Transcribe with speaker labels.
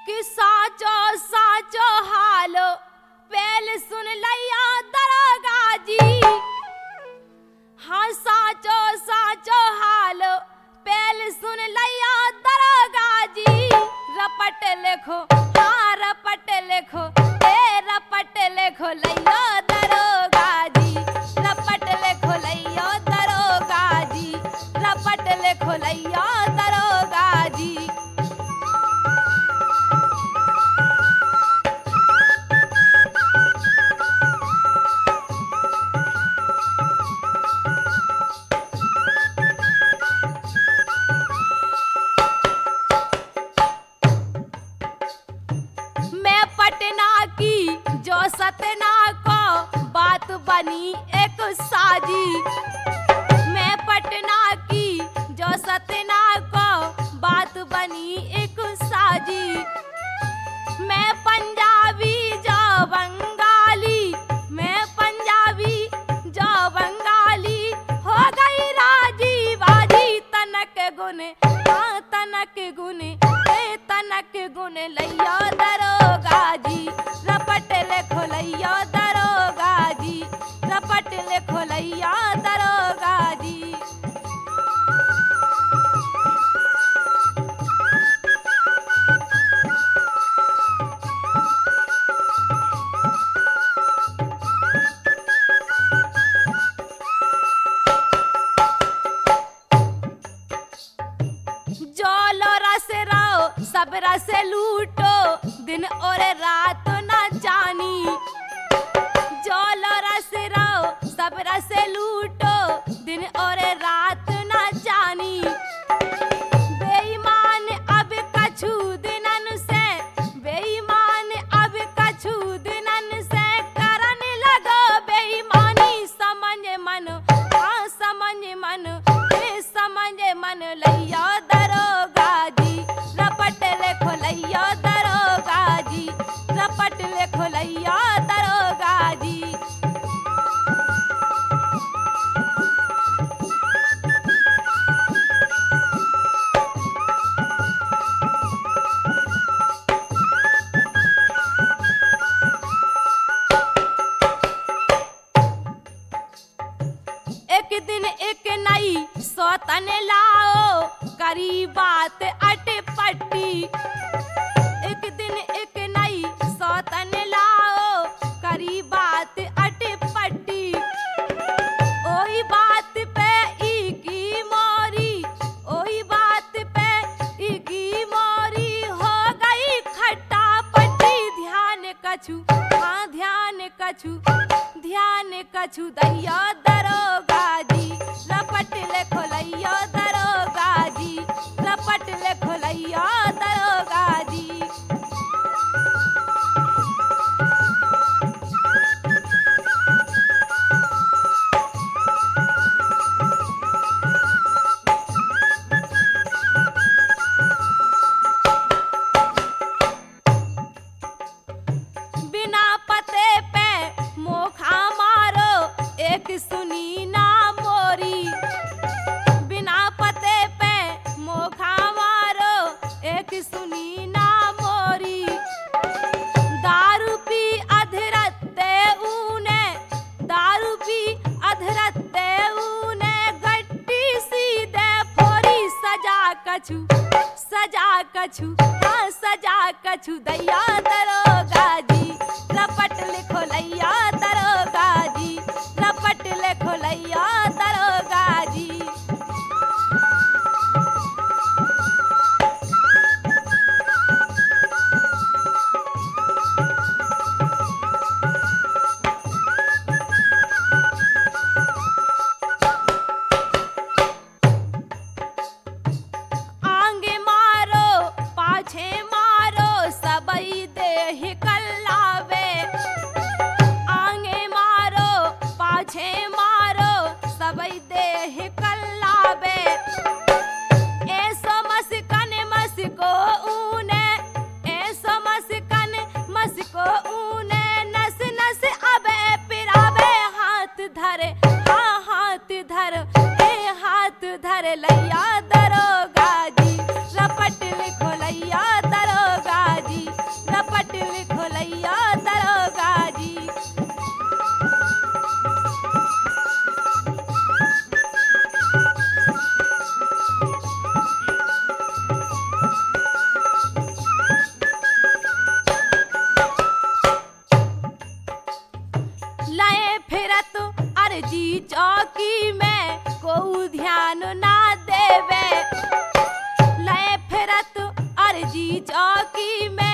Speaker 1: कि साचो साचो हालो पहले सुन लिया दरोगा जी। हाँ साचो साचो हालो पहले सुन लिया दरोगा जी। रपट लिखो हाँ रपट लिखो रपट लिखो लियो दरोगा जी। रपट लिखो लियो दरोगा जी। रपट लिखो लियो दरोगा जी। मैं पटना की जो सतना को बात बनी एक साजी। मैं पटना की जो सतना को बात बनी एक साजी। मैं पंजाबी जो बंगाली मैं पंजाबी जो बंगाली हो गई राजी बाजी। तनक गुन हाँ तनक गुन तनक गुन लियो दरोगा जी। रपट लिखो लियो दरोगा जी। रपट लिखो लियो दरोगा जी। जो लो रस रहो सब रस लूटो दिन और रात ना जानी। जो लो रस रहो सब रस लूटो दिन और रात ना जानी। बेईमान अब कछु दिनन से बेईमान अब कछु दिनन से करन लगो बेईमानी। समझ मन हाँ समझ मन समझ मन लियो दरोगा जी। रपट लिखो लियो दरोगा जी। रपट लिखो लियो दरोगा जी। एक दिन एक नई सौतन लाओ करी बात अटपटी। एक दिन एक नई सौतन लाओ करी बात अटपटी। ओही बात पे की मोरी ओही बात पे की मोरी हो गई खट्टा पट्टी। ध्यान कछु हाँ ध्यान कछु दैयो दरोगा जी। रपट लिखो लियो दरोगा जी। रपट लिखो लियो दरोगा जी। बिना पते पे मोखा मारो एक सुनी ना मोरी। बिना पते पे मोखा मारो एक सुनी ना मोरी। दारू पी अधरते ऊने दारू पी अधरते ऊने गट्टी सीधे फोरी। सजा कछु हाँ सजा कछु दैया दरोगा जी। रपट लिखो लिया दरोगा जी। रपट लिखो लिया दरोगा जी। आगे मारो पाछे मारो सबई देह कल्लावे। आगे मारो पाछे मारो फौजी चौकी में